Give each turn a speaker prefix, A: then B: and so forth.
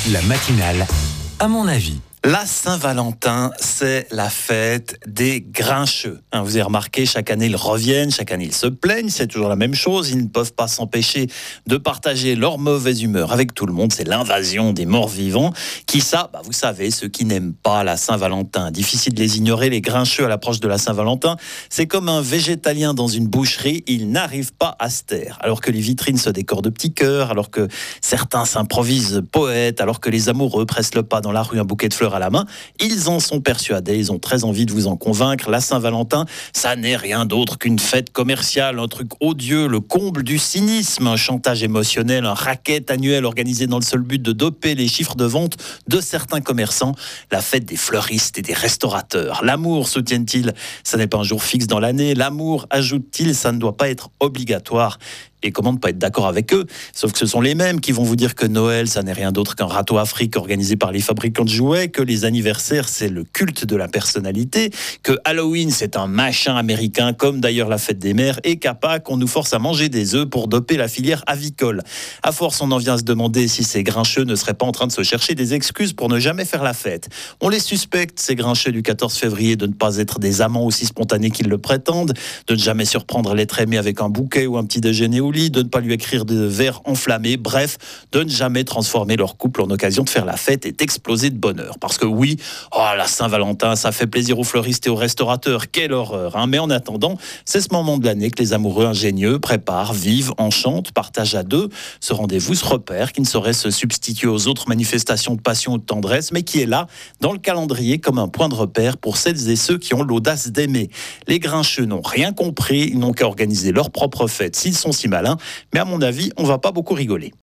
A: La matinale, à mon avis.
B: La Saint-Valentin, c'est la fête des grincheux. Vous avez remarqué, chaque année ils reviennent, chaque année ils se plaignent, c'est toujours la même chose. Ils ne peuvent pas s'empêcher de partager leur mauvaise humeur avec tout le monde. C'est l'invasion des morts-vivants. Qui ça ? Vous savez, ceux qui n'aiment pas la Saint-Valentin. Difficile de les ignorer, les grincheux à l'approche de la Saint-Valentin. C'est comme un végétalien dans une boucherie, ils n'arrivent pas à se taire. Alors que les vitrines se décorent de petits cœurs, alors que certains s'improvisent poètes, alors que les amoureux pressent le pas dans la rue, un bouquet de fleurs à la main, ils en sont persuadés, ils ont très envie de vous en convaincre. La Saint-Valentin, ça n'est rien d'autre qu'une fête commerciale, un truc odieux, le comble du cynisme, un chantage émotionnel, un racket annuel organisé dans le seul but de doper les chiffres de vente de certains commerçants, la fête des fleuristes et des restaurateurs. L'amour, soutiennent-ils, ça n'est pas un jour fixe dans l'année. L'amour, ajoutent-ils, ça ne doit pas être obligatoire. Et comment ne pas être d'accord avec eux ? Sauf que ce sont les mêmes qui vont vous dire que Noël, ça n'est rien d'autre qu'un râteau Afrique organisé par les fabricants de jouets, que les anniversaires, c'est le culte de la personnalité, que Halloween, c'est un machin américain, comme d'ailleurs la fête des mères, et qu'à Pâques, on nous force à manger des œufs pour doper la filière avicole. À force, on en vient à se demander si ces grincheux ne seraient pas en train de se chercher des excuses pour ne jamais faire la fête. On les suspecte, ces grincheux du 14 février, de ne pas être des amants aussi spontanés qu'ils le prétendent, de ne jamais surprendre l'être aimé avec un bouquet ou un petit déjeuner au lit, de ne pas lui écrire de vers enflammés, bref, de ne jamais transformer leur couple en occasion de faire la fête et d'exploser de bonheur. Parce que oui, la Saint-Valentin, ça fait plaisir aux fleuristes et aux restaurateurs, quelle horreur, Mais en attendant, c'est ce moment de l'année que les amoureux ingénieux préparent, vivent, enchantent, partagent à deux ce rendez-vous, ce repère qui ne saurait se substituer aux autres manifestations de passion ou de tendresse, mais qui est là, dans le calendrier, comme un point de repère pour celles et ceux qui ont l'audace d'aimer. Les grincheux n'ont rien compris, ils n'ont qu'à organiser leur propre fête s'ils sont si malins, mais à mon avis, on va pas beaucoup rigoler.